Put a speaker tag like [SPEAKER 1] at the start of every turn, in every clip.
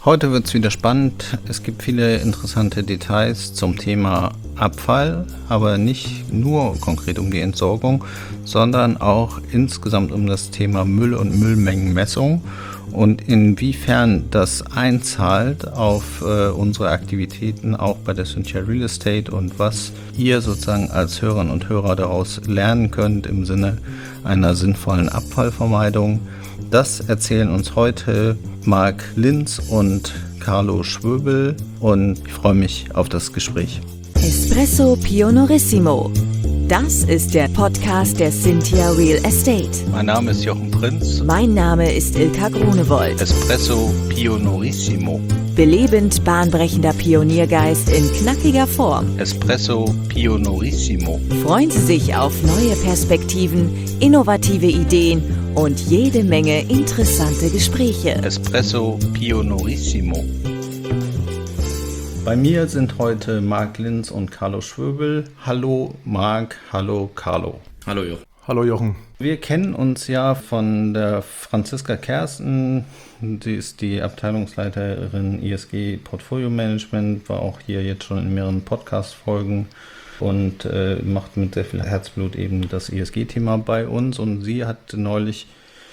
[SPEAKER 1] Heute wird es wieder spannend. Es gibt viele interessante Details zum Thema Abfall, aber nicht nur konkret um die Entsorgung, sondern auch insgesamt um das Thema Müll und Müllmengenmessung und inwiefern das einzahlt auf unsere Aktivitäten auch bei der Cynthia Real Estate und was ihr sozusagen als Hörerinnen und Hörer daraus lernen könnt im Sinne einer sinnvollen Abfallvermeidung. Das erzählen uns heute Marc Linz und Carlo Schwöbel und ich freue mich auf das Gespräch.
[SPEAKER 2] Espresso Pionorissimo. Das ist der Podcast der Cynthia Real Estate.
[SPEAKER 1] Mein Name ist Jochen Prinz.
[SPEAKER 2] Mein Name ist Ilka Grunewold.
[SPEAKER 1] Espresso Pionorissimo.
[SPEAKER 2] Belebend bahnbrechender Pioniergeist in knackiger Form.
[SPEAKER 1] Espresso Pionorissimo.
[SPEAKER 2] Freuen Sie sich auf neue Perspektiven, innovative Ideen und jede Menge interessante Gespräche.
[SPEAKER 1] Espresso Pionorissimo. Bei mir sind heute Marc Linz und Carlo Schwöbel. Hallo Marc, hallo Carlo.
[SPEAKER 3] Hallo Jochen.
[SPEAKER 4] Hallo Jochen.
[SPEAKER 1] Wir kennen uns ja von der Franziska Kersten. Sie ist die Abteilungsleiterin ISG Portfolio Management, war auch hier jetzt schon in mehreren Podcast-Folgen und macht mit sehr viel Herzblut eben das ISG-Thema bei uns. Und sie hat neulich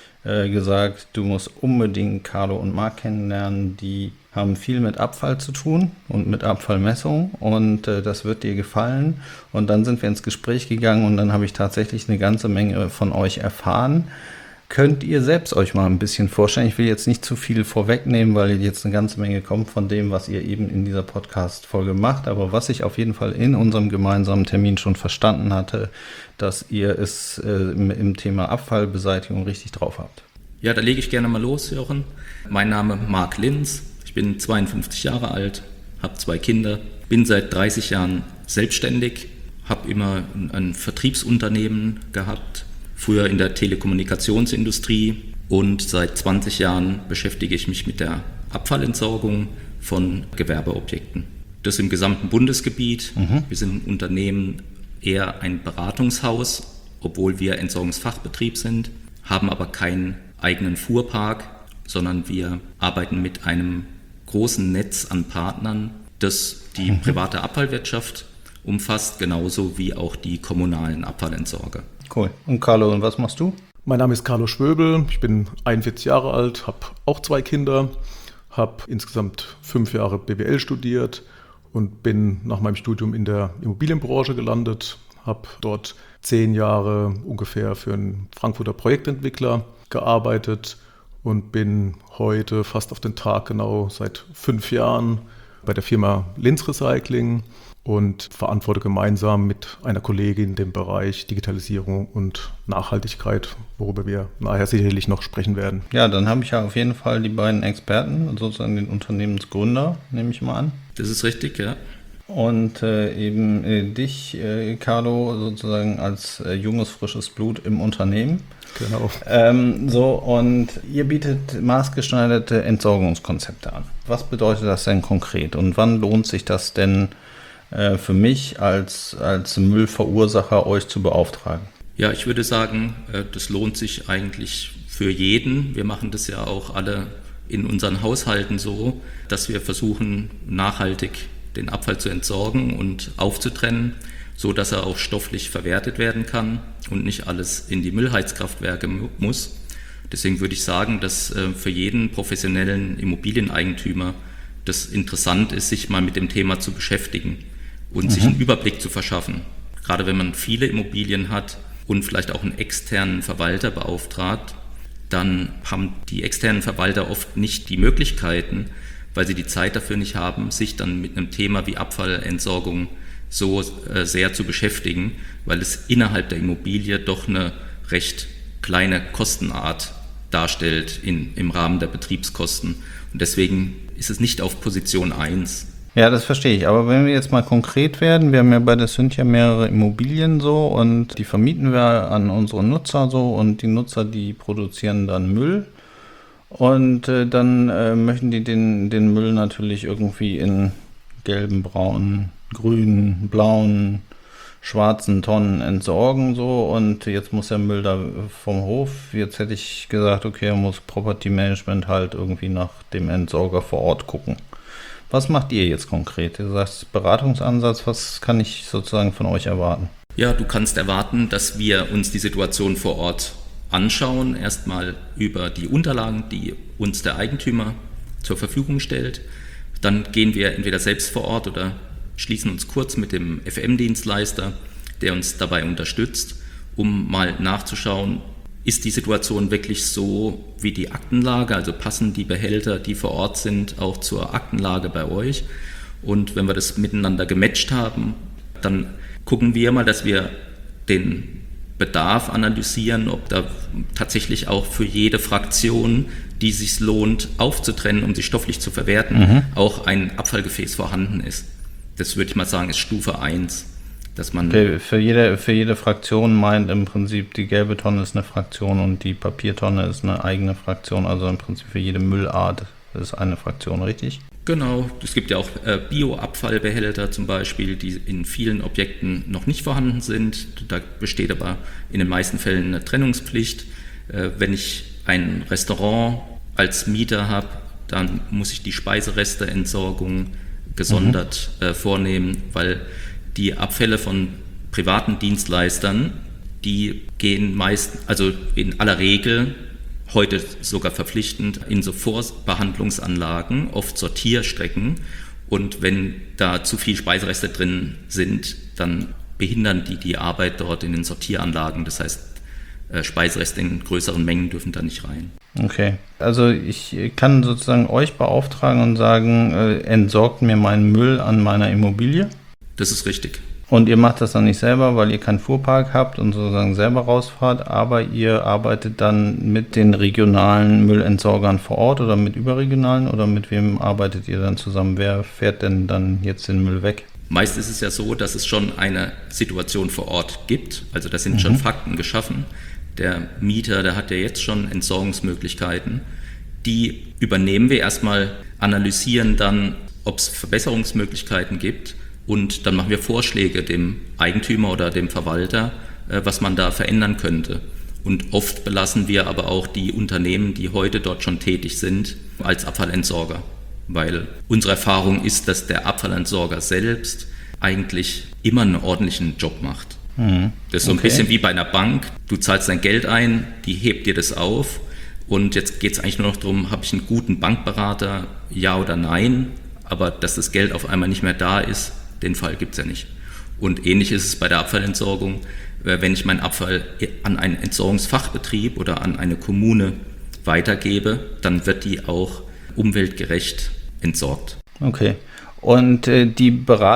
[SPEAKER 1] gesagt, du musst unbedingt Carlo und Marc kennenlernen, die haben viel mit Abfall zu tun und mit Abfallmessung und das wird dir gefallen. Und dann sind wir ins Gespräch gegangen und dann habe ich tatsächlich eine ganze Menge von euch erfahren. Könnt ihr selbst euch mal ein bisschen vorstellen? Ich will jetzt nicht zu viel vorwegnehmen, weil jetzt eine ganze Menge kommt von dem, was ihr eben in dieser Podcast-Folge macht. Aber was ich auf jeden Fall in unserem gemeinsamen Termin schon verstanden hatte, dass ihr es im Thema Abfallbeseitigung richtig drauf habt.
[SPEAKER 3] Ja, da lege ich gerne mal los, Jochen. Mein Name Marc Linz. Ich bin 52 Jahre alt, habe 2 Kinder, bin seit 30 Jahren selbstständig, habe immer ein Vertriebsunternehmen gehabt, früher in der Telekommunikationsindustrie und seit 20 Jahren beschäftige ich mich mit der Abfallentsorgung von Gewerbeobjekten. Das im gesamten Bundesgebiet. Wir sind ein Unternehmen, eher ein Beratungshaus, obwohl wir Entsorgungsfachbetrieb sind, haben aber keinen eigenen Fuhrpark, sondern wir arbeiten mit einem großen Netz an Partnern, das die private Abfallwirtschaft umfasst, genauso wie auch die kommunalen Abfallentsorger.
[SPEAKER 1] Cool. Und Carlo, und was machst du?
[SPEAKER 4] Mein Name ist Carlo Schwöbel, ich bin 41 Jahre alt, habe auch 2 Kinder, habe insgesamt 5 Jahre BWL studiert und bin nach meinem Studium in der Immobilienbranche gelandet, habe dort 10 Jahre ungefähr für einen Frankfurter Projektentwickler gearbeitet und bin heute fast auf den Tag genau seit 5 Jahren bei der Firma Linz Recycling und verantworte gemeinsam mit einer Kollegin den Bereich Digitalisierung und Nachhaltigkeit, worüber wir nachher sicherlich noch sprechen werden.
[SPEAKER 1] Ja, dann habe ich ja auf jeden Fall die beiden Experten, sozusagen den Unternehmensgründer, nehme ich mal an.
[SPEAKER 3] Das ist richtig, ja.
[SPEAKER 1] Und eben dich, Carlo, sozusagen als junges, frisches Blut im Unternehmen.
[SPEAKER 4] Genau.
[SPEAKER 1] Und ihr bietet maßgeschneiderte Entsorgungskonzepte an. Was bedeutet das denn konkret und wann lohnt sich das denn für mich als Müllverursacher, euch zu beauftragen?
[SPEAKER 3] Ja, ich würde sagen, das lohnt sich eigentlich für jeden. Wir machen das ja auch alle in unseren Haushalten so, dass wir versuchen, nachhaltig den Abfall zu entsorgen und aufzutrennen, so dass er auch stofflich verwertet werden kann und nicht alles in die Müllheizkraftwerke muss. Deswegen würde ich sagen, dass für jeden professionellen Immobilieneigentümer das interessant ist, sich mal mit dem Thema zu beschäftigen und sich einen Überblick zu verschaffen. Gerade wenn man viele Immobilien hat und vielleicht auch einen externen Verwalter beauftragt, dann haben die externen Verwalter oft nicht die Möglichkeiten, weil sie die Zeit dafür nicht haben, sich dann mit einem Thema wie Abfallentsorgung so sehr zu beschäftigen, weil es innerhalb der Immobilie doch eine recht kleine Kostenart darstellt im Rahmen der Betriebskosten. Und deswegen ist es nicht auf Position 1.
[SPEAKER 1] Ja, das verstehe ich. Aber wenn wir jetzt mal konkret werden, wir haben ja bei der Cynthia mehrere Immobilien so und die vermieten wir an unsere Nutzer so und die Nutzer, die produzieren dann Müll. Und dann möchten die den Müll natürlich irgendwie in gelben, braunen, grünen, blauen schwarzen Tonnen entsorgen so und jetzt muss der Müll da vom Hof. Jetzt hätte ich gesagt, okay, muss Property Management halt irgendwie nach dem Entsorger vor Ort gucken. Was macht ihr jetzt konkret? Du sagst Beratungsansatz, was kann ich sozusagen von euch erwarten?
[SPEAKER 3] Ja, du kannst erwarten, dass wir uns die Situation vor Ort anschauen, erstmal über die Unterlagen, die uns der Eigentümer zur Verfügung stellt. Dann gehen wir entweder selbst vor Ort oder schließen uns kurz mit dem FM-Dienstleister, der uns dabei unterstützt, um mal nachzuschauen, ist die Situation wirklich so wie die Aktenlage, also passen die Behälter, die vor Ort sind, auch zur Aktenlage bei euch. Und wenn wir das miteinander gematcht haben, dann gucken wir mal, dass wir den Bedarf analysieren, ob da tatsächlich auch für jede Fraktion, die es sich lohnt aufzutrennen, um sie stofflich zu verwerten, auch ein Abfallgefäß vorhanden ist. Das würde ich mal sagen, ist Stufe 1. Dass man
[SPEAKER 1] für jede Fraktion meint im Prinzip, die gelbe Tonne ist eine Fraktion und die Papiertonne ist eine eigene Fraktion, also im Prinzip für jede Müllart ist eine Fraktion, richtig?
[SPEAKER 3] Genau, es gibt ja auch Bioabfallbehälter zum Beispiel, die in vielen Objekten noch nicht vorhanden sind. Da besteht aber in den meisten Fällen eine Trennungspflicht. Wenn ich ein Restaurant als Mieter habe, dann muss ich die Speiseresteentsorgung gesondert vornehmen, weil die Abfälle von privaten Dienstleistern, die gehen meist, also in aller Regel, heute sogar verpflichtend, in so Vorbehandlungsanlagen, oft Sortierstrecken. Und wenn da zu viel Speisereste drin sind, dann behindern die Arbeit dort in den Sortieranlagen. Das heißt, Speisereste in größeren Mengen dürfen da nicht rein.
[SPEAKER 1] Okay, also ich kann sozusagen euch beauftragen und sagen, entsorgt mir meinen Müll an meiner Immobilie.
[SPEAKER 3] Das ist richtig.
[SPEAKER 1] Und ihr macht das dann nicht selber, weil ihr keinen Fuhrpark habt und sozusagen selber rausfahrt, aber ihr arbeitet dann mit den regionalen Müllentsorgern vor Ort oder mit überregionalen oder mit wem arbeitet ihr dann zusammen? Wer fährt denn dann jetzt den Müll weg?
[SPEAKER 3] Meist ist es ja so, dass es schon eine Situation vor Ort gibt, also da sind schon Fakten geschaffen. Der Mieter, der hat ja jetzt schon Entsorgungsmöglichkeiten. Die übernehmen wir erstmal, analysieren dann, ob es Verbesserungsmöglichkeiten gibt. Und dann machen wir Vorschläge dem Eigentümer oder dem Verwalter, was man da verändern könnte. Und oft belassen wir aber auch die Unternehmen, die heute dort schon tätig sind, als Abfallentsorger. Weil unsere Erfahrung ist, dass der Abfallentsorger selbst eigentlich immer einen ordentlichen Job macht. Das ist so ein bisschen wie bei einer Bank. Du zahlst dein Geld ein, die hebt dir das auf. Und jetzt geht es eigentlich nur noch darum, habe ich einen guten Bankberater, ja oder nein. Aber dass das Geld auf einmal nicht mehr da ist, den Fall gibt es ja nicht. Und ähnlich ist es bei der Abfallentsorgung. Wenn ich meinen Abfall an einen Entsorgungsfachbetrieb oder an eine Kommune weitergebe, dann wird die auch umweltgerecht entsorgt.
[SPEAKER 1] Okay. Und die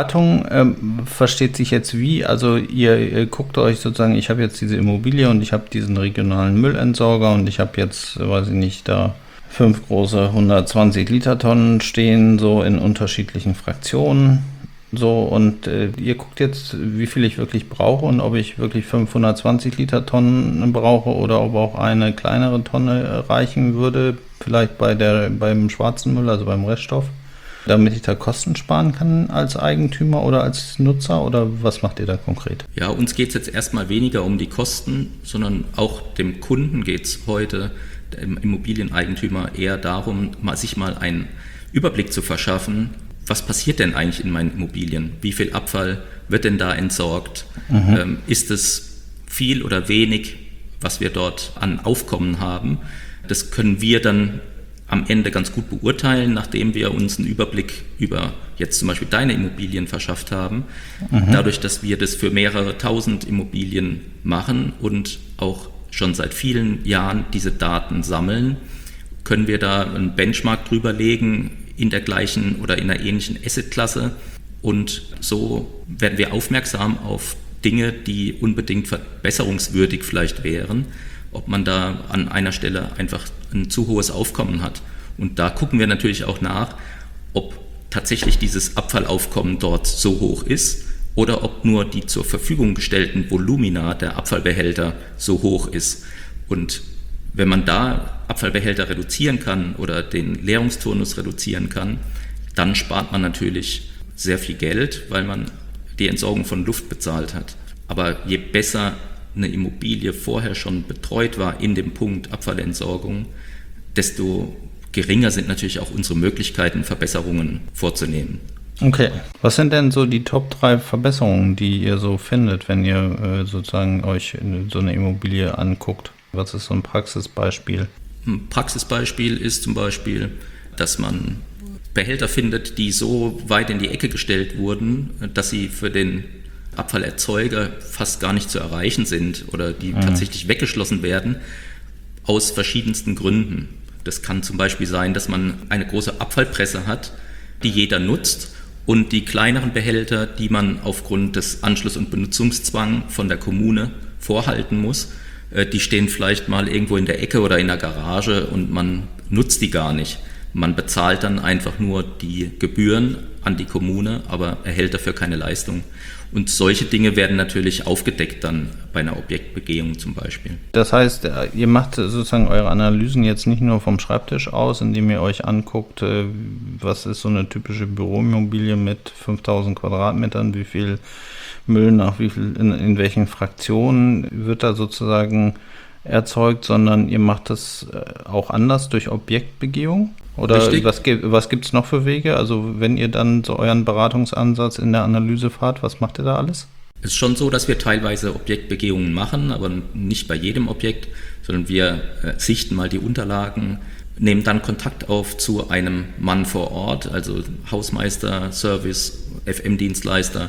[SPEAKER 1] Beratung versteht sich jetzt wie? Also ihr guckt euch sozusagen, ich habe jetzt diese Immobilie und ich habe diesen regionalen Müllentsorger und ich habe jetzt, weiß ich nicht, da 5 große 120 Liter Tonnen stehen, so in unterschiedlichen Fraktionen. So, und ihr guckt jetzt, wie viel ich wirklich brauche und ob ich wirklich 520 Liter Tonnen brauche oder ob auch eine kleinere Tonne reichen würde, vielleicht beim schwarzen Müll, also beim Reststoff, damit ich da Kosten sparen kann als Eigentümer oder als Nutzer, oder was macht ihr da konkret?
[SPEAKER 3] Ja, uns geht es jetzt erstmal weniger um die Kosten, sondern auch dem Kunden geht es heute, dem Immobilieneigentümer, eher darum, sich mal einen Überblick zu verschaffen, was passiert denn eigentlich in meinen Immobilien? Wie viel Abfall wird denn da entsorgt? Ist es viel oder wenig, was wir dort an Aufkommen haben? Das können wir dann am Ende ganz gut beurteilen, nachdem wir uns einen Überblick über jetzt zum Beispiel deine Immobilien verschafft haben. Dadurch, dass wir das für mehrere tausend Immobilien machen und auch schon seit vielen Jahren diese Daten sammeln, können wir da einen Benchmark drüber legen, in der gleichen oder in einer ähnlichen Assetklasse, und so werden wir aufmerksam auf Dinge, die unbedingt verbesserungswürdig vielleicht wären, ob man da an einer Stelle einfach ein zu hohes Aufkommen hat. Und da gucken wir natürlich auch nach, ob tatsächlich dieses Abfallaufkommen dort so hoch ist oder ob nur die zur Verfügung gestellten Volumina der Abfallbehälter so hoch ist. Und wenn man da Abfallbehälter reduzieren kann oder den Leerungsturnus reduzieren kann, dann spart man natürlich sehr viel Geld, weil man die Entsorgung von Luft bezahlt hat. Aber je besser eine Immobilie vorher schon betreut war in dem Punkt Abfallentsorgung, desto geringer sind natürlich auch unsere Möglichkeiten, Verbesserungen vorzunehmen.
[SPEAKER 1] Okay. Was sind denn so die Top 3 Verbesserungen, die ihr so findet, wenn ihr sozusagen euch so eine Immobilie anguckt? Was ist so ein Praxisbeispiel?
[SPEAKER 3] Ein Praxisbeispiel ist zum Beispiel, dass man Behälter findet, die so weit in die Ecke gestellt wurden, dass sie für den Abfallerzeuger fast gar nicht zu erreichen sind oder die tatsächlich weggeschlossen werden, aus verschiedensten Gründen. Das kann zum Beispiel sein, dass man eine große Abfallpresse hat, die jeder nutzt, und die kleineren Behälter, die man aufgrund des Anschluss- und Benutzungszwangs von der Kommune vorhalten muss, die stehen vielleicht mal irgendwo in der Ecke oder in der Garage und man nutzt die gar nicht. Man bezahlt dann einfach nur die Gebühren an die Kommune, aber erhält dafür keine Leistung. Und solche Dinge werden natürlich aufgedeckt dann bei einer Objektbegehung zum Beispiel.
[SPEAKER 1] Das heißt, ihr macht sozusagen eure Analysen jetzt nicht nur vom Schreibtisch aus, indem ihr euch anguckt, was ist so eine typische Büroimmobilie mit 5000 Quadratmetern, wie viel Müll nach wie viel, in welchen Fraktionen wird da sozusagen erzeugt, sondern ihr macht das auch anders durch Objektbegehung? Oder
[SPEAKER 3] Richtig.
[SPEAKER 1] Was gibt es noch für Wege? Also wenn ihr dann so euren Beratungsansatz in der Analyse fahrt, was macht ihr da alles?
[SPEAKER 3] Es ist schon so, dass wir teilweise Objektbegehungen machen, aber nicht bei jedem Objekt, sondern wir sichten mal die Unterlagen, nehmen dann Kontakt auf zu einem Mann vor Ort, also Hausmeister, Service, FM-Dienstleister,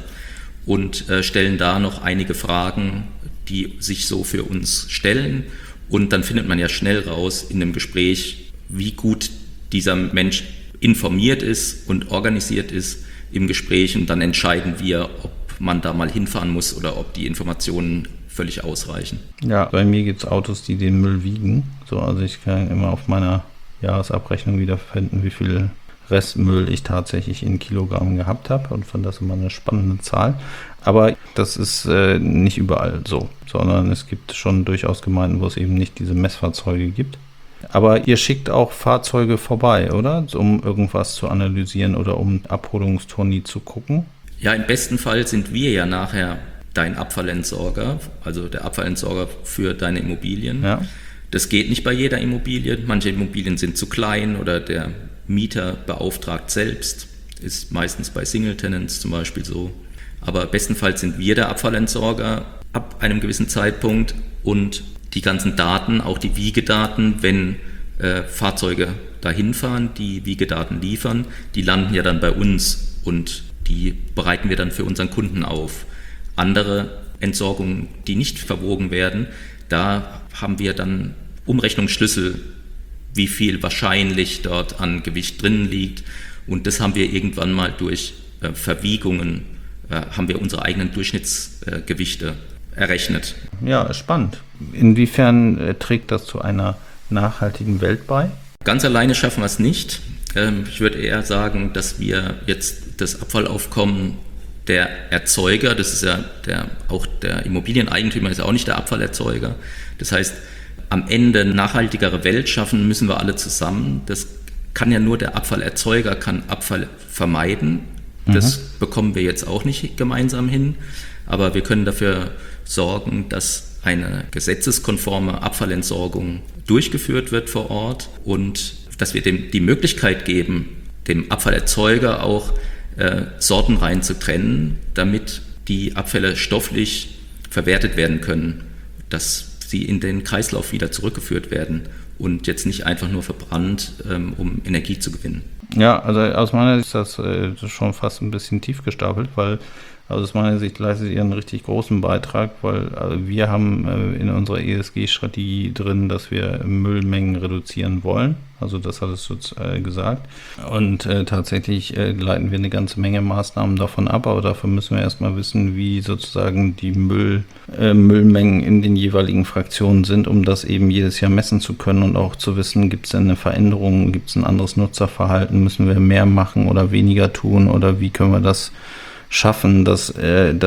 [SPEAKER 3] und stellen da noch einige Fragen, die sich so für uns stellen. Und dann findet man ja schnell raus in dem Gespräch, wie gut dieser Mensch informiert ist und organisiert ist im Gespräch. Und dann entscheiden wir, ob man da mal hinfahren muss oder ob die Informationen völlig ausreichen.
[SPEAKER 1] Ja, bei mir gibt es Autos, die den Müll wiegen. So, also ich kann immer auf meiner Jahresabrechnung wiederfinden, wie viel Restmüll ich tatsächlich in Kilogramm gehabt habe, und fand das immer eine spannende Zahl. Aber das ist nicht überall so, sondern es gibt schon durchaus Gemeinden, wo es eben nicht diese Messfahrzeuge gibt. Aber ihr schickt auch Fahrzeuge vorbei, oder? Um irgendwas zu analysieren oder um Abholungsturni zu gucken?
[SPEAKER 3] Ja, im besten Fall sind wir ja nachher dein Abfallentsorger, also der Abfallentsorger für deine Immobilien.
[SPEAKER 1] Ja.
[SPEAKER 3] Das geht nicht bei jeder Immobilie. Manche Immobilien sind zu klein oder der Mieter beauftragt selbst. Ist meistens bei Single-Tenants zum Beispiel so. Aber bestenfalls sind wir der Abfallentsorger ab einem gewissen Zeitpunkt, und die ganzen Daten, auch die Wiegedaten, wenn Fahrzeuge dahin fahren, die Wiegedaten liefern, die landen ja dann bei uns und die bereiten wir dann für unseren Kunden auf. Andere Entsorgungen, die nicht verwogen werden, da haben wir dann Umrechnungsschlüssel, wie viel wahrscheinlich dort an Gewicht drin liegt, und das haben wir irgendwann mal durch Verwiegungen, haben wir unsere eigenen Durchschnittsgewichte errechnet.
[SPEAKER 1] Ja, spannend. Inwiefern trägt das zu einer nachhaltigen Welt bei?
[SPEAKER 3] Ganz alleine schaffen wir es nicht. Ich würde eher sagen, dass wir jetzt das Abfallaufkommen der Erzeuger, das ist ja auch der Immobilieneigentümer ist ja auch nicht der Abfallerzeuger. Das heißt, am Ende eine nachhaltigere Welt schaffen müssen wir alle zusammen. Das kann ja nur der Abfallerzeuger, kann Abfall vermeiden. Das bekommen wir jetzt auch nicht gemeinsam hin. Aber wir können dafür sorgen, dass eine gesetzeskonforme Abfallentsorgung durchgeführt wird vor Ort und dass wir dem die Möglichkeit geben, dem Abfallerzeuger auch sortenrein zu trennen, damit die Abfälle stofflich verwertet werden können, dass sie in den Kreislauf wieder zurückgeführt werden und jetzt nicht einfach nur verbrannt, um Energie zu gewinnen.
[SPEAKER 1] Ja, also aus meiner Sicht ist das schon fast ein bisschen tief gestapelt, weil aus meiner Sicht leistet ihr einen richtig großen Beitrag, weil wir haben in unserer ESG-Strategie drin, dass wir Müllmengen reduzieren wollen. Also das hattest du gesagt. Und tatsächlich leiten wir eine ganze Menge Maßnahmen davon ab, aber dafür müssen wir erstmal wissen, wie sozusagen die Müllmengen in den jeweiligen Fraktionen sind, um das eben jedes Jahr messen zu können und auch zu wissen, gibt es denn eine Veränderung, gibt es ein anderes Nutzerverhalten, müssen wir mehr machen oder weniger tun oder wie können wir das schaffen, dass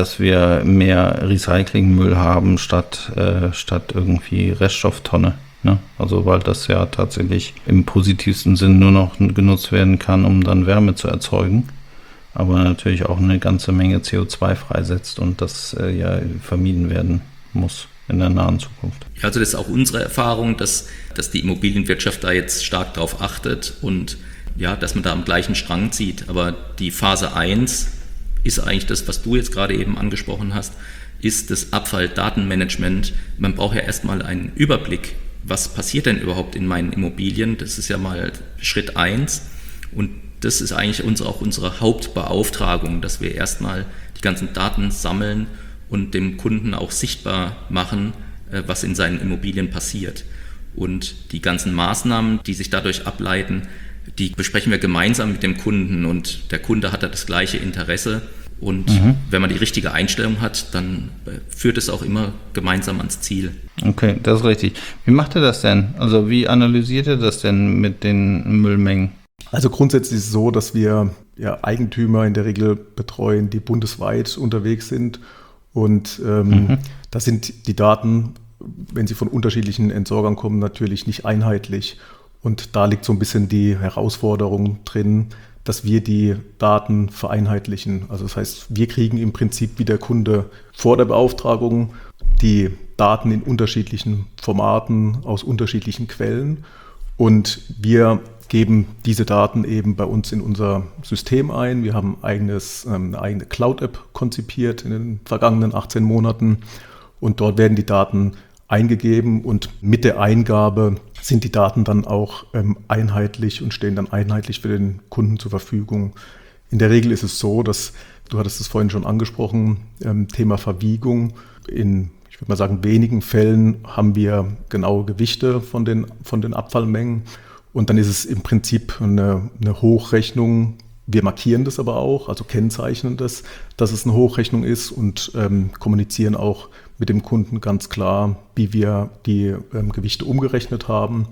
[SPEAKER 1] wir mehr Recyclingmüll haben statt irgendwie Reststofftonne. Ne? Also weil das ja tatsächlich im positivsten Sinn nur noch genutzt werden kann, um dann Wärme zu erzeugen. aber natürlich auch eine ganze Menge CO2 freisetzt und das ja vermieden werden muss in der nahen Zukunft.
[SPEAKER 3] Also das ist auch unsere Erfahrung, dass die Immobilienwirtschaft da jetzt stark drauf achtet und ja, dass man da am gleichen Strang zieht. Aber die Phase 1 ist eigentlich das, was du jetzt gerade eben angesprochen hast, ist das Abfalldatenmanagement. Man braucht ja erstmal einen Überblick, was passiert denn überhaupt in meinen Immobilien. Das ist ja mal Schritt 1 und das ist eigentlich unsere Hauptbeauftragung, dass wir erstmal die ganzen Daten sammeln und dem Kunden auch sichtbar machen, was in seinen Immobilien passiert. Und die ganzen Maßnahmen, die sich dadurch ableiten, die besprechen wir gemeinsam mit dem Kunden und der Kunde hat da das gleiche Interesse. Und wenn man die richtige Einstellung hat, dann führt es auch immer gemeinsam ans Ziel.
[SPEAKER 1] Okay, das ist richtig. Wie macht ihr das denn? Also wie analysiert ihr das denn mit den Müllmengen?
[SPEAKER 4] Also grundsätzlich ist es so, dass wir ja Eigentümer in der Regel betreuen, die bundesweit unterwegs sind. Und da sind die Daten, wenn sie von unterschiedlichen Entsorgern kommen, natürlich nicht einheitlich. Und da liegt so ein bisschen die Herausforderung drin, dass wir die Daten vereinheitlichen. Also das heißt, wir kriegen im Prinzip wie der Kunde vor der Beauftragung die Daten in unterschiedlichen Formaten aus unterschiedlichen Quellen und wir geben diese Daten eben bei uns in unser System ein. Wir haben eine eigene Cloud-App konzipiert in den vergangenen 18 Monaten und dort werden die Daten eingegeben und mit der Eingabe sind die Daten dann auch einheitlich und stehen dann einheitlich für den Kunden zur Verfügung. In der Regel ist es so, dass, du hattest es vorhin schon angesprochen, Thema Verwiegung. Ich würde mal sagen, wenigen Fällen haben wir genaue Gewichte von den Abfallmengen und dann ist es im Prinzip eine Hochrechnung. Wir markieren das aber auch, also kennzeichnen das, dass es eine Hochrechnung ist und kommunizieren auch mit dem Kunden ganz klar, wie wir die Gewichte umgerechnet haben.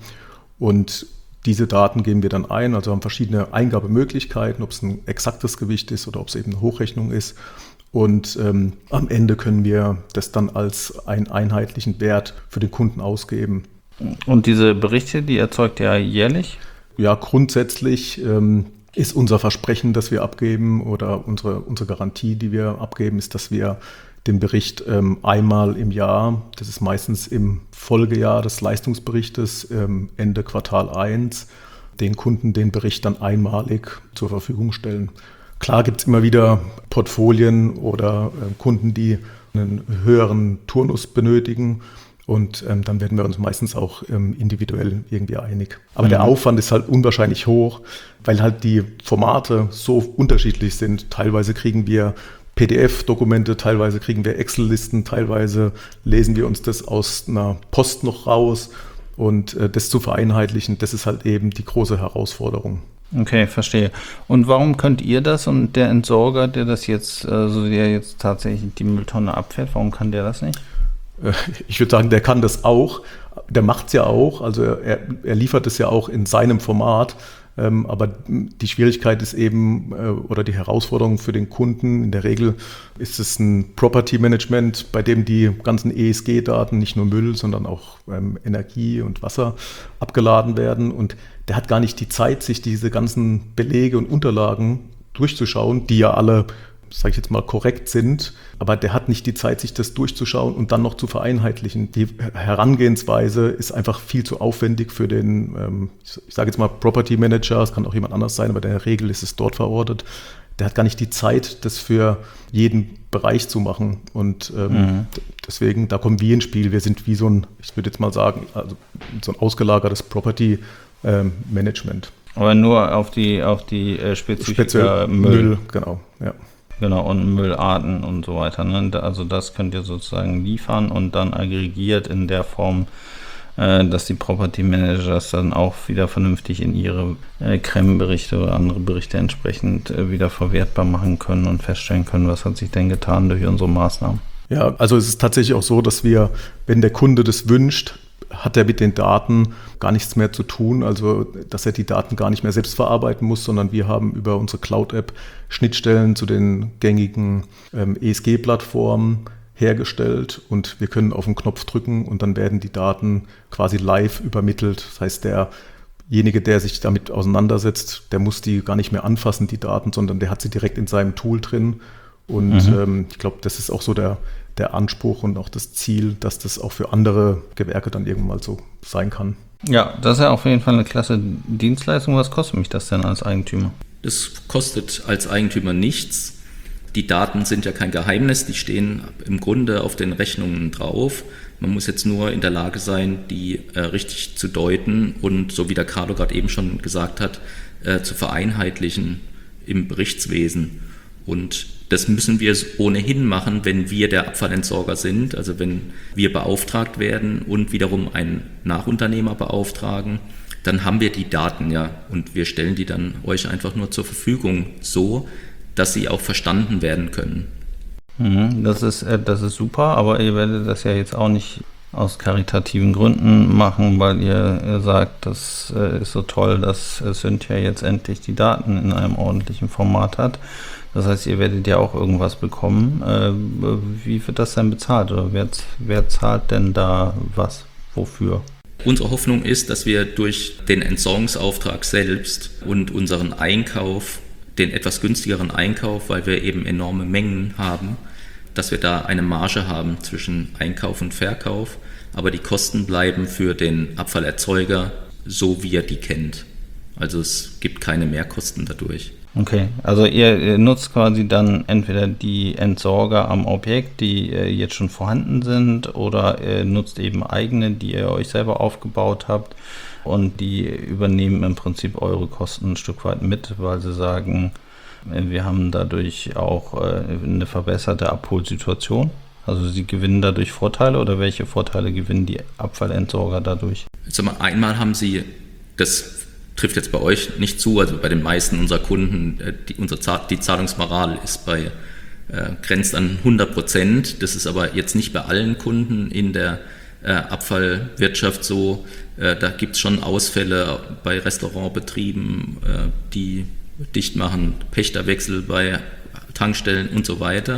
[SPEAKER 4] Und diese Daten geben wir dann ein, also haben verschiedene Eingabemöglichkeiten, ob es ein exaktes Gewicht ist oder ob es eben eine Hochrechnung ist. Und am Ende können wir das dann als einen einheitlichen Wert für den Kunden ausgeben.
[SPEAKER 1] Und diese Berichte, die erzeugt ihr jährlich?
[SPEAKER 4] Ja, grundsätzlich ist unser Versprechen, das wir abgeben oder unsere Garantie, die wir abgeben, ist, dass wir den Bericht einmal im Jahr, das ist meistens im Folgejahr des Leistungsberichtes, Ende Quartal 1, den Kunden den Bericht dann einmalig zur Verfügung stellen. Klar gibt es immer wieder Portfolien oder Kunden, die einen höheren Turnus benötigen. Und dann werden wir uns meistens auch individuell irgendwie einig. Aber der Aufwand ist halt unwahrscheinlich hoch, weil halt die Formate so unterschiedlich sind. Teilweise kriegen wir PDF-Dokumente, teilweise kriegen wir Excel-Listen, teilweise lesen wir uns das aus einer Post noch raus. Und das zu vereinheitlichen, das ist halt eben die große Herausforderung.
[SPEAKER 1] Okay, verstehe. Und warum könnt ihr das und der Entsorger, der das jetzt, der jetzt tatsächlich die Mülltonne abfährt, warum kann der das nicht?
[SPEAKER 4] Ich würde sagen, der kann das auch, der macht es ja auch, also er liefert es ja auch in seinem Format, aber die Schwierigkeit ist eben, oder die Herausforderung für den Kunden, in der Regel ist es ein Property Management, bei dem die ganzen ESG-Daten, nicht nur Müll, sondern auch Energie und Wasser abgeladen werden und der hat gar nicht die Zeit, sich diese ganzen Belege und Unterlagen durchzuschauen, die ja alle, sage ich jetzt mal, korrekt sind, aber der hat nicht die Zeit, sich das durchzuschauen und dann noch zu vereinheitlichen. Die Herangehensweise ist einfach viel zu aufwendig für den, ich sage jetzt mal Property Manager, es kann auch jemand anders sein, aber in der Regel ist es dort verortet. Der hat gar nicht die Zeit, das für jeden Bereich zu machen und deswegen, da kommen wir ins Spiel. Wir sind wie so ein, ich würde jetzt mal sagen, also so ein ausgelagertes Property Management.
[SPEAKER 1] Aber nur auf die spezifische Müll.
[SPEAKER 4] Genau, ja.
[SPEAKER 1] Genau, und Müllarten und so weiter. Ne? Also das könnt ihr sozusagen liefern und dann aggregiert in der Form, dass die Property Manager das dann auch wieder vernünftig in ihre Creme-Berichte oder andere Berichte entsprechend wieder verwertbar machen können und feststellen können, was hat sich denn getan durch unsere Maßnahmen.
[SPEAKER 4] Ja, also es ist tatsächlich auch so, dass wir, wenn der Kunde das wünscht, hat er mit den Daten gar nichts mehr zu tun, also dass er die Daten gar nicht mehr selbst verarbeiten muss, sondern wir haben über unsere Cloud-App Schnittstellen zu den gängigen ESG-Plattformen hergestellt und wir können auf den Knopf drücken und dann werden die Daten quasi live übermittelt. Das heißt, der derjenige, der sich damit auseinandersetzt, der muss die gar nicht mehr anfassen, die Daten, sondern der hat sie direkt in seinem Tool drin. Und ich glaube, das ist auch so der Anspruch und auch das Ziel, dass das auch für andere Gewerke dann irgendwann mal so sein kann.
[SPEAKER 1] Ja, das ist ja auf jeden Fall eine klasse Dienstleistung. Was kostet mich das denn als Eigentümer?
[SPEAKER 3] Das kostet als Eigentümer nichts. Die Daten sind ja kein Geheimnis, die stehen im Grunde auf den Rechnungen drauf. Man muss jetzt nur in der Lage sein, die richtig zu deuten und, so wie der Carlo gerade eben schon gesagt hat, zu vereinheitlichen im Berichtswesen. Und das müssen wir ohnehin machen, wenn wir der Abfallentsorger sind, also wenn wir beauftragt werden und wiederum einen Nachunternehmer beauftragen, dann haben wir die Daten ja und wir stellen die dann euch einfach nur zur Verfügung, so dass sie auch verstanden werden können.
[SPEAKER 1] Das ist super, aber ihr werdet das ja jetzt auch nicht aus karitativen Gründen machen, weil ihr sagt, das ist so toll, dass Cynthia jetzt endlich die Daten in einem ordentlichen Format hat. Das heißt, ihr werdet ja auch irgendwas bekommen. Wie wird das denn bezahlt? Oder wer zahlt denn da was? Wofür?
[SPEAKER 3] Unsere Hoffnung ist, dass wir durch den Entsorgungsauftrag selbst und unseren Einkauf, den etwas günstigeren Einkauf, weil wir eben enorme Mengen haben, dass wir da eine Marge haben zwischen Einkauf und Verkauf, aber die Kosten bleiben für den Abfallerzeuger so, wie er die kennt. Also es gibt keine Mehrkosten dadurch.
[SPEAKER 1] Okay, also ihr nutzt quasi dann entweder die Entsorger am Objekt, die jetzt schon vorhanden sind, oder ihr nutzt eben eigene, die ihr euch selber aufgebaut habt und die übernehmen im Prinzip eure Kosten ein Stück weit mit, weil sie sagen, wir haben dadurch auch eine verbesserte Abholsituation. Also sie gewinnen dadurch Vorteile oder welche Vorteile gewinnen die Abfallentsorger dadurch?
[SPEAKER 3] Einmal haben sie, das trifft jetzt bei euch nicht zu, also bei den meisten unserer Kunden, die Zahlungsmoral ist grenzt an 100%. Das ist aber jetzt nicht bei allen Kunden in der Abfallwirtschaft so. Da gibt es schon Ausfälle bei Restaurantbetrieben, die dicht machen, Pächterwechsel bei Tankstellen und so weiter.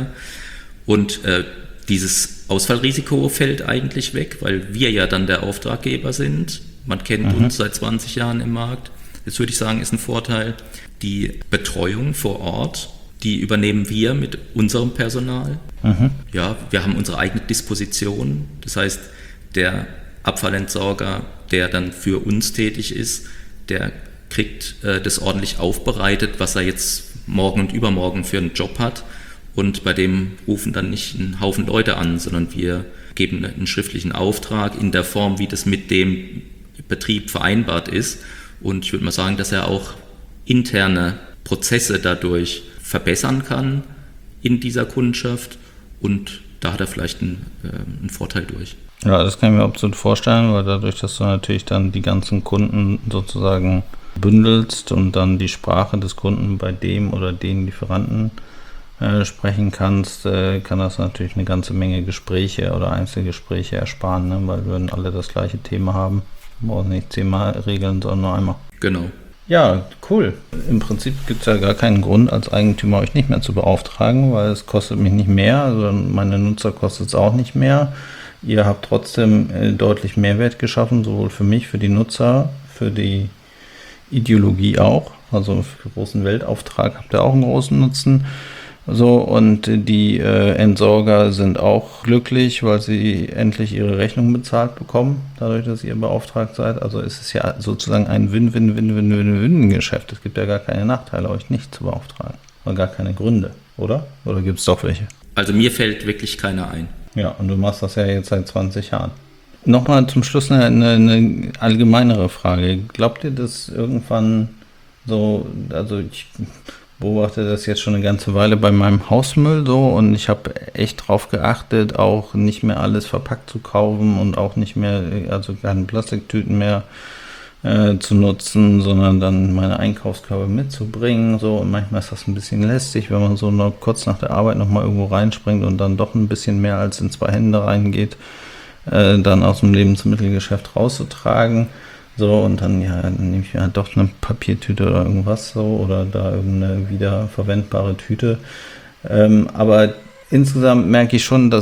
[SPEAKER 3] Und dieses Ausfallrisiko fällt eigentlich weg, weil wir ja dann der Auftraggeber sind. Man kennt uns seit 20 Jahren im Markt. Das würde ich sagen, ist ein Vorteil. Die Betreuung vor Ort, die übernehmen wir mit unserem Personal. Ja, wir haben unsere eigene Disposition. Das heißt, der Abfallentsorger, der dann für uns tätig ist, der kriegt das ordentlich aufbereitet, was er jetzt morgen und übermorgen für einen Job hat. Und bei dem rufen dann nicht einen Haufen Leute an, sondern wir geben einen schriftlichen Auftrag in der Form, wie das mit dem Betrieb vereinbart ist. Und ich würde mal sagen, dass er auch interne Prozesse dadurch verbessern kann in dieser Kundschaft. Und da hat er vielleicht einen Vorteil durch.
[SPEAKER 1] Ja, das kann ich mir absolut vorstellen, weil dadurch, dass du natürlich dann die ganzen Kunden sozusagen bündelst und dann die Sprache des Kunden bei dem oder den Lieferanten sprechen kannst, kann das natürlich eine ganze Menge Gespräche oder Einzelgespräche ersparen, ne? Weil wir würden alle das gleiche Thema haben. Wir brauchen nicht 10-mal regeln, sondern nur einmal.
[SPEAKER 3] Genau.
[SPEAKER 1] Ja, cool. Im Prinzip gibt es ja gar keinen Grund, als Eigentümer euch nicht mehr zu beauftragen, weil es kostet mich nicht mehr, also meine Nutzer kostet es auch nicht mehr. Ihr habt trotzdem deutlich Mehrwert geschaffen, sowohl für mich, für die Nutzer, für die Ideologie auch. Also für großen Weltauftrag habt ihr auch einen großen Nutzen. So, und die Entsorger sind auch glücklich, weil sie endlich ihre Rechnung bezahlt bekommen, dadurch, dass ihr beauftragt seid. Also ist es ja sozusagen ein Win-Win-Win-Win-Win-Geschäft. Es gibt ja gar keine Nachteile, euch nicht zu beauftragen. Oder gar keine Gründe, oder? Oder gibt es doch welche?
[SPEAKER 3] Also mir fällt wirklich keiner ein.
[SPEAKER 1] Ja, und du machst das ja jetzt seit 20 Jahren. Nochmal zum Schluss eine allgemeinere Frage. Glaubt ihr, dass irgendwann so, also ich beobachte das jetzt schon eine ganze Weile bei meinem Hausmüll so und ich habe echt drauf geachtet, auch nicht mehr alles verpackt zu kaufen und auch nicht mehr, also keine Plastiktüten mehr zu nutzen, sondern dann meine Einkaufskörbe mitzubringen. So, und manchmal ist das ein bisschen lästig, wenn man so noch kurz nach der Arbeit nochmal irgendwo reinspringt und dann doch ein bisschen mehr als in 2 Hände reingeht, dann aus dem Lebensmittelgeschäft rauszutragen. So, und dann nehme ich mir halt doch eine Papiertüte oder irgendwas so oder da irgendeine wiederverwendbare Tüte. Aber insgesamt merke ich schon, dass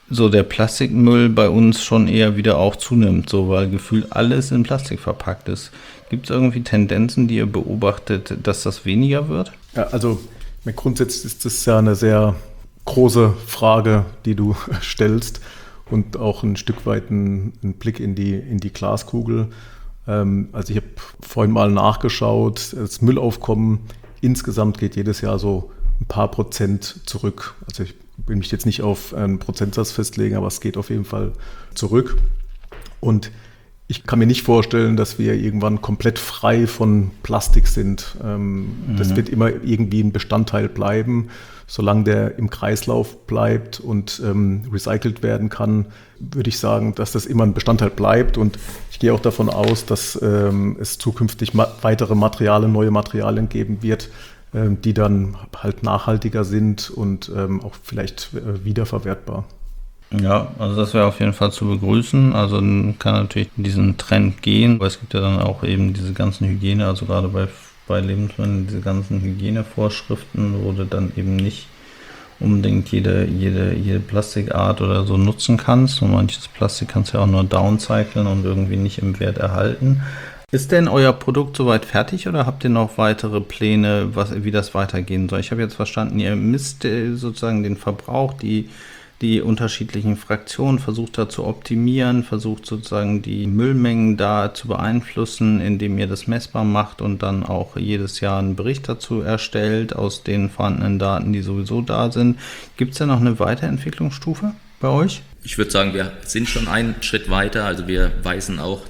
[SPEAKER 1] so der Plastikmüll bei uns schon eher wieder auch zunimmt, so, weil gefühlt alles in Plastik verpackt ist. Gibt es irgendwie Tendenzen, die ihr beobachtet, dass das weniger wird?
[SPEAKER 4] Ja, also grundsätzlich ist das ja eine sehr große Frage, die du stellst und auch ein Stück weit ein Blick in die Glaskugel. Also ich habe vorhin mal nachgeschaut, das Müllaufkommen insgesamt geht jedes Jahr so ein paar Prozent zurück. Also ich will mich jetzt nicht auf einen Prozentsatz festlegen, aber es geht auf jeden Fall zurück. Und ich kann mir nicht vorstellen, dass wir irgendwann komplett frei von Plastik sind. Das wird immer irgendwie ein Bestandteil bleiben. Solange der im Kreislauf bleibt und recycelt werden kann, würde ich sagen, dass das immer ein Bestandteil bleibt. Und ich gehe auch davon aus, dass es zukünftig weitere Materialien, neue Materialien geben wird, die dann halt nachhaltiger sind und auch vielleicht wiederverwertbar.
[SPEAKER 1] Ja, also das wäre auf jeden Fall zu begrüßen. Also kann natürlich diesen Trend gehen, weil es gibt ja dann auch eben diese ganzen Hygiene, also gerade bei Lebensmitteln, diese ganzen Hygienevorschriften, wo du dann eben nicht unbedingt jede Plastikart oder so nutzen kannst. Und manches Plastik kannst du ja auch nur downcyclen und irgendwie nicht im Wert erhalten. Ist denn euer Produkt soweit fertig oder habt ihr noch weitere Pläne, wie das weitergehen soll? Ich habe jetzt verstanden, ihr misst sozusagen den Verbrauch, die unterschiedlichen Fraktionen, versucht da zu optimieren, versucht sozusagen die Müllmengen da zu beeinflussen, indem ihr das messbar macht und dann auch jedes Jahr einen Bericht dazu erstellt aus den vorhandenen Daten, die sowieso da sind. Gibt es da noch eine Weiterentwicklungsstufe bei euch?
[SPEAKER 3] Ich würde sagen, wir sind schon einen Schritt weiter. Also wir weisen auch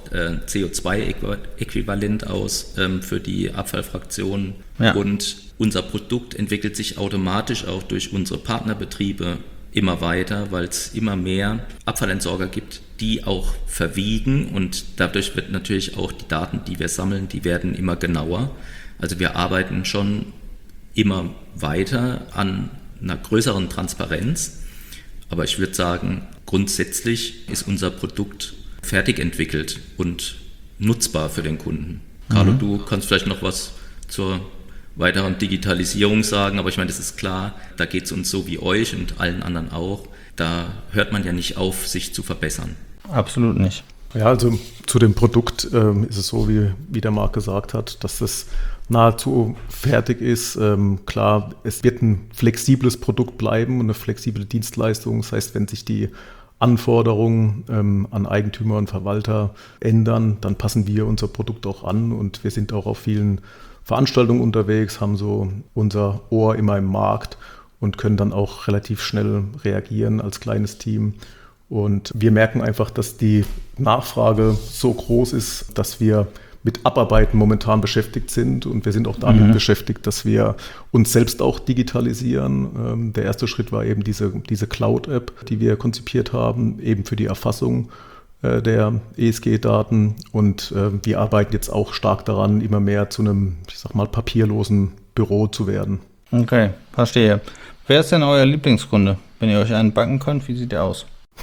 [SPEAKER 3] CO2-Äquivalent aus für die Abfallfraktionen. Ja. Und unser Produkt entwickelt sich automatisch auch durch unsere Partnerbetriebe immer weiter, weil es immer mehr Abfallentsorger gibt, die auch verwiegen. Und dadurch wird natürlich auch die Daten, die wir sammeln, die werden immer genauer. Also wir arbeiten schon immer weiter an einer größeren Transparenz. Aber ich würde sagen, grundsätzlich ist unser Produkt fertig entwickelt und nutzbar für den Kunden. Carlo, du kannst vielleicht noch was zur weiteren Digitalisierung sagen, aber ich meine, das ist klar, da geht es uns so wie euch und allen anderen auch. Da hört man ja nicht auf, sich zu verbessern.
[SPEAKER 1] Absolut nicht.
[SPEAKER 4] Ja, also zu dem Produkt ist es so, wie der Marc gesagt hat, dass das nahezu fertig ist. Klar, es wird ein flexibles Produkt bleiben und eine flexible Dienstleistung. Das heißt, wenn sich die Anforderungen an Eigentümer und Verwalter ändern, dann passen wir unser Produkt auch an und wir sind auch auf vielen Veranstaltungen unterwegs, haben so unser Ohr immer im Markt und können dann auch relativ schnell reagieren als kleines Team. Und wir merken einfach, dass die Nachfrage so groß ist, dass wir mit Abarbeiten momentan beschäftigt sind und wir sind auch damit beschäftigt, dass wir uns selbst auch digitalisieren. Der erste Schritt war eben diese Cloud-App, die wir konzipiert haben, eben für die Erfassung der ESG-Daten und wir arbeiten jetzt auch stark daran, immer mehr zu einem, ich sag mal, papierlosen Büro zu werden.
[SPEAKER 1] Okay, verstehe. Wer ist denn euer Lieblingskunde? Wenn ihr euch einen backen könnt, wie sieht der aus?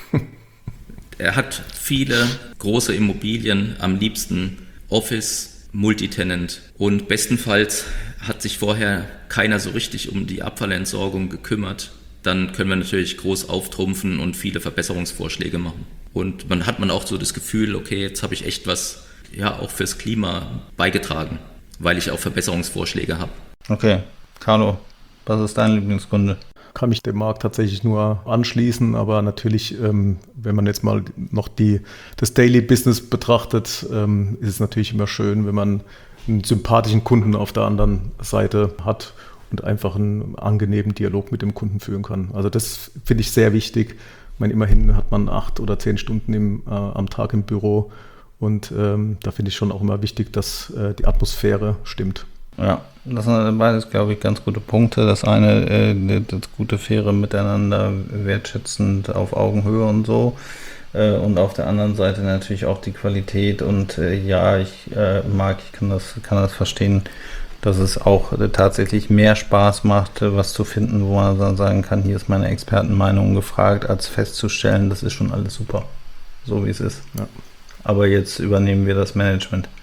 [SPEAKER 3] Er hat viele große Immobilien, am liebsten Office, Multitenant und bestenfalls hat sich vorher keiner so richtig um die Abfallentsorgung gekümmert. Dann können wir natürlich groß auftrumpfen und viele Verbesserungsvorschläge machen. Und man hat auch so das Gefühl, okay, jetzt habe ich echt was ja auch fürs Klima beigetragen, weil ich auch Verbesserungsvorschläge habe.
[SPEAKER 1] Okay, Carlo, was ist dein Lieblingskunde?
[SPEAKER 4] Kann mich dem Markt tatsächlich nur anschließen, aber natürlich, wenn man jetzt mal noch das Daily Business betrachtet, ist es natürlich immer schön, wenn man einen sympathischen Kunden auf der anderen Seite hat und einfach einen angenehmen Dialog mit dem Kunden führen kann. Also das finde ich sehr wichtig. Ich meine, immerhin hat man 8 oder 10 Stunden am Tag im Büro und da finde ich schon auch immer wichtig, dass die Atmosphäre stimmt.
[SPEAKER 1] Ja, das sind beides, glaube ich, ganz gute Punkte. Das eine, das gute, faire Miteinander, wertschätzend auf Augenhöhe und so. Und auf der anderen Seite natürlich auch die Qualität. Und ja, ich kann das verstehen, dass es auch tatsächlich mehr Spaß macht, was zu finden, wo man dann sagen kann, hier ist meine Expertenmeinung gefragt, als festzustellen, das ist schon alles super, so wie es ist. Ja. Aber jetzt übernehmen wir das Management.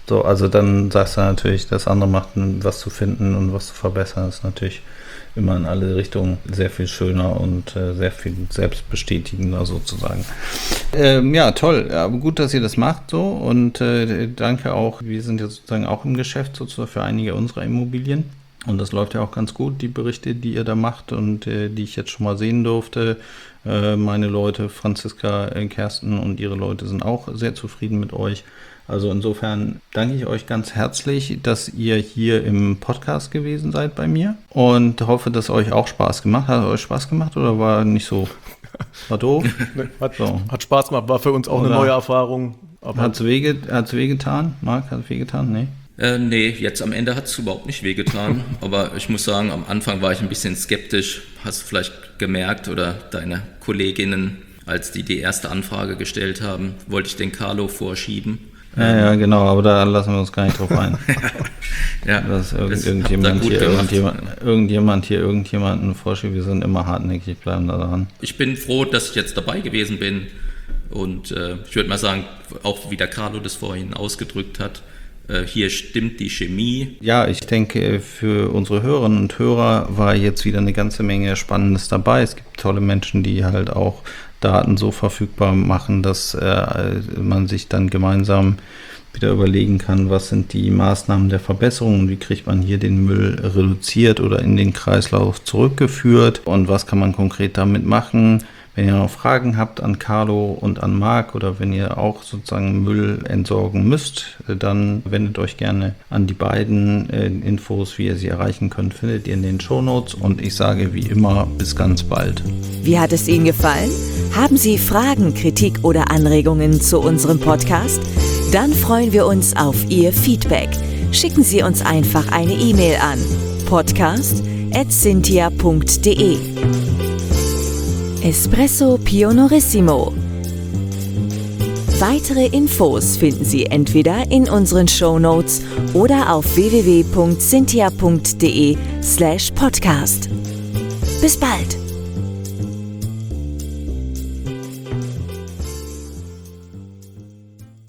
[SPEAKER 1] So, also dann sagst du natürlich, das andere macht, was zu finden und was zu verbessern, ist natürlich immer in alle Richtungen sehr viel schöner und sehr viel selbstbestätigender sozusagen. Ja, toll. Aber gut, dass ihr das macht so und danke auch. Wir sind ja sozusagen auch im Geschäft sozusagen für einige unserer Immobilien und das läuft ja auch ganz gut, die Berichte, die ihr da macht und die ich jetzt schon mal sehen durfte. Meine Leute, Franziska, Kerstin und ihre Leute sind auch sehr zufrieden mit euch. Also insofern danke ich euch ganz herzlich, dass ihr hier im Podcast gewesen seid bei mir und hoffe, dass euch auch Spaß gemacht hat. Hat euch Spaß gemacht oder war nicht so? War doof?
[SPEAKER 4] Hat Spaß gemacht, war für uns auch eine neue Erfahrung.
[SPEAKER 1] Hat's wehgetan? Marc, hat es wehgetan? Nee.
[SPEAKER 3] Nee, jetzt am Ende hat es überhaupt nicht wehgetan, aber ich muss sagen, am Anfang war ich ein bisschen skeptisch, hast du vielleicht gemerkt oder deine Kolleginnen, als die erste Anfrage gestellt haben, wollte ich den Carlo vorschieben.
[SPEAKER 1] Ja, genau, aber da lassen wir uns gar nicht drauf ein.
[SPEAKER 3] Ja,
[SPEAKER 1] dass irgendjemand hier irgendjemanden vorschiebt, wir sind immer hartnäckig, bleiben da dran.
[SPEAKER 3] Ich bin froh, dass ich jetzt dabei gewesen bin und ich würde mal sagen, auch wie der Carlo das vorhin ausgedrückt hat, hier stimmt die Chemie.
[SPEAKER 1] Ja, ich denke, für unsere Hörerinnen und Hörer war jetzt wieder eine ganze Menge Spannendes dabei. Es gibt tolle Menschen, die halt auch Daten so verfügbar machen, dass man sich dann gemeinsam wieder überlegen kann, was sind die Maßnahmen der Verbesserung und wie kriegt man hier den Müll reduziert oder in den Kreislauf zurückgeführt und was kann man konkret damit machen. Wenn ihr noch Fragen habt an Carlo und an Marc oder wenn ihr auch sozusagen Müll entsorgen müsst, dann wendet euch gerne an die beiden. Infos, wie ihr sie erreichen könnt, findet ihr in den Shownotes und ich sage wie immer, bis ganz bald.
[SPEAKER 2] Wie hat es Ihnen gefallen? Haben Sie Fragen, Kritik oder Anregungen zu unserem Podcast? Dann freuen wir uns auf Ihr Feedback. Schicken Sie uns einfach eine E-Mail an podcast@cintia.de. Espresso Pionorissimo. Weitere Infos finden Sie entweder in unseren Shownotes oder auf www.cintia.de/podcast. Bis bald!